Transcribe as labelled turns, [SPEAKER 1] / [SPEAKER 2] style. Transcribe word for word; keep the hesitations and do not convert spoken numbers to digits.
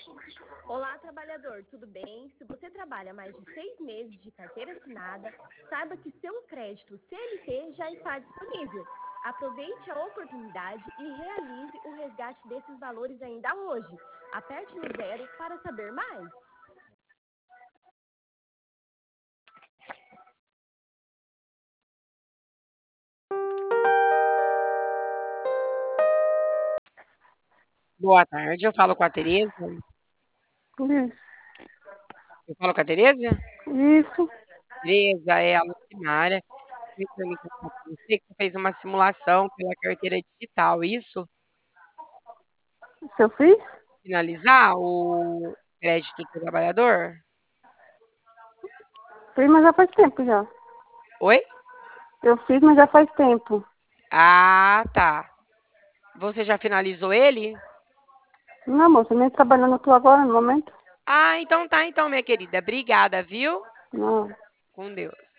[SPEAKER 1] Olá, trabalhador, tudo bem? Se você trabalha mais de seis meses de carteira assinada, saiba que seu crédito C L T já está disponível. Aproveite a oportunidade e realize o resgate desses valores ainda hoje. Aperte no zero para saber mais.
[SPEAKER 2] Boa tarde, eu falo com a Tereza.
[SPEAKER 3] Isso.
[SPEAKER 2] Eu falo com a Tereza?
[SPEAKER 3] Isso.
[SPEAKER 2] Tereza, é a Lucimária. Me pergunta pra você que fez uma simulação pela carteira digital, isso?
[SPEAKER 3] Se eu fiz?
[SPEAKER 2] Finalizar o crédito do trabalhador?
[SPEAKER 3] Fiz, mas já faz tempo já.
[SPEAKER 2] Oi?
[SPEAKER 3] Eu fiz, mas já faz tempo.
[SPEAKER 2] Ah, tá. Você já finalizou ele?
[SPEAKER 3] Não, moça, nem trabalhando eu tô agora no momento.
[SPEAKER 2] Ah, então tá, então, minha querida. Obrigada, viu?
[SPEAKER 3] Não.
[SPEAKER 2] Com Deus.